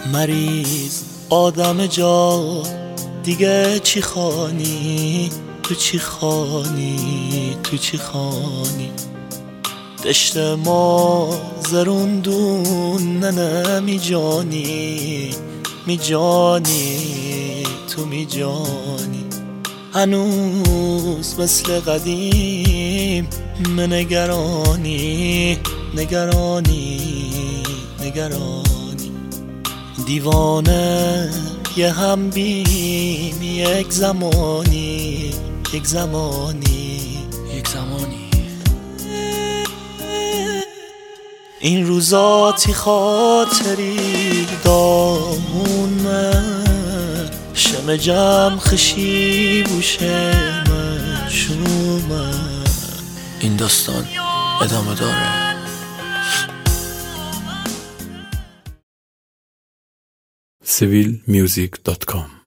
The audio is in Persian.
مریض آدم جا دیگه چی خانی؟ تو چی خانی؟ تو چی خانی؟ دشت ما زروندون ننه می جانی، می جانی، تو می جانی. هنوز مثل قدیم نگرانی، نگرانی، نگرانی. دیوانه یه هم بیم یک زمانی، یک زمانی، یک زمانی. این روزاتی خاطری دامونه شم جم خشی بوشه من شومه. این داستان ادامه داره. civilmusic.com